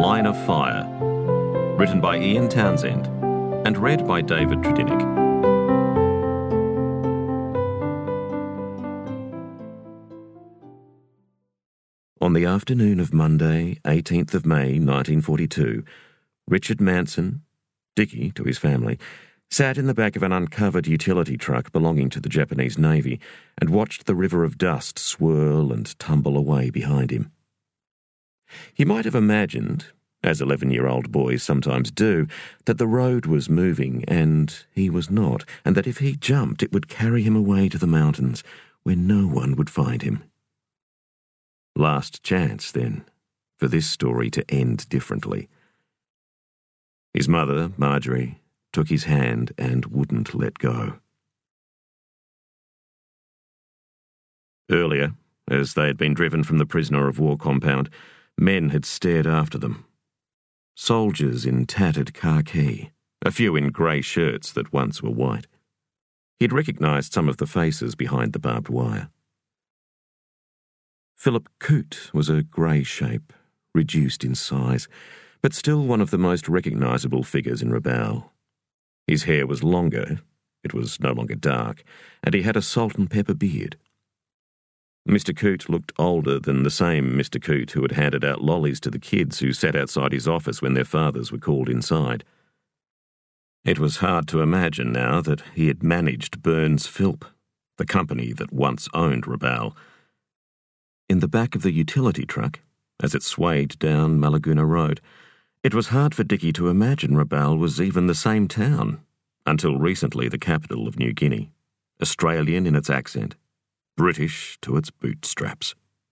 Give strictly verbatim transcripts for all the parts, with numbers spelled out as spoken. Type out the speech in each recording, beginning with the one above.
Line of Fire, written by Ian Townsend and read by David Tredinnick. On the afternoon of Monday, eighteenth of May, nineteen forty-two, Richard Manson, Dickie to his family, sat in the back of an uncovered utility truck belonging to the Japanese Navy and watched the river of dust swirl and tumble away behind him. He might have imagined, as eleven-year-old boys sometimes do, that the road was moving and he was not, and that if he jumped it would carry him away to the mountains where no one would find him. Last chance, then, for this story to end differently. His mother, Marjorie, took his hand and wouldn't let go. Earlier, as they had been driven from the prisoner of war compound, men had stared after them. Soldiers in tattered khaki, a few in grey shirts that once were white. He'd recognised some of the faces behind the barbed wire. Philip Coote was a grey shape, reduced in size, but still one of the most recognisable figures in Rabaul. His hair was longer, it was no longer dark, and he had a salt and pepper beard. Mister Coote looked older than the same Mister Coote who had handed out lollies to the kids who sat outside his office when their fathers were called inside. It was hard to imagine now that he had managed Burns Philp, the company that once owned Rabaul. In the back of the utility truck, as it swayed down Malaguna Road, it was hard for Dickie to imagine Rabaul was even the same town, until recently the capital of New Guinea, Australian in its accent, British to its bootstraps.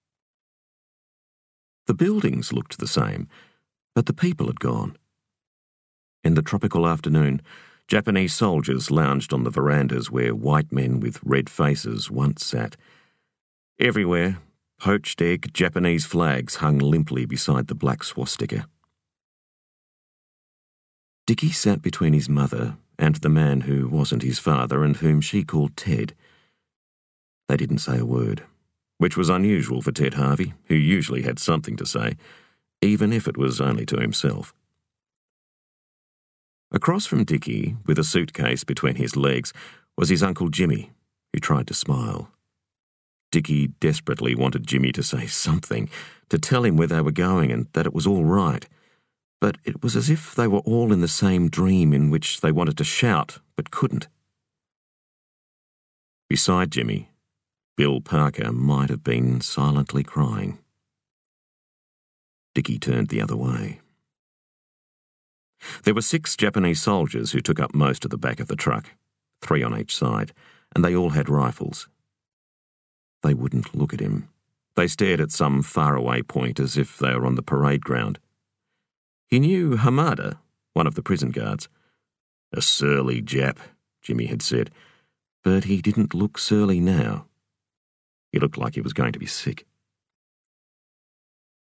The buildings looked the same, but the people had gone. In the tropical afternoon, Japanese soldiers lounged on the verandas where white men with red faces once sat. Everywhere, poached egg Japanese flags hung limply beside the black swastika. Dickie sat between his mother and the man who wasn't his father and whom she called Ted. They didn't say a word, which was unusual for Ted Harvey, who usually had something to say, even if it was only to himself. Across from Dickie, with a suitcase between his legs, was his Uncle Jimmy, who tried to smile. Dickie desperately wanted Jimmy to say something, to tell him where they were going and that it was all right. But it was as if they were all in the same dream in which they wanted to shout, but couldn't. Beside Jimmy, Bill Parker might have been silently crying. Dickie turned the other way. There were six Japanese soldiers who took up most of the back of the truck, three on each side, and they all had rifles. They wouldn't look at him. They stared at some faraway point as if they were on the parade ground. He knew Hamada, one of the prison guards. A surly Jap, Jimmy had said, but he didn't look surly now. He looked like he was going to be sick.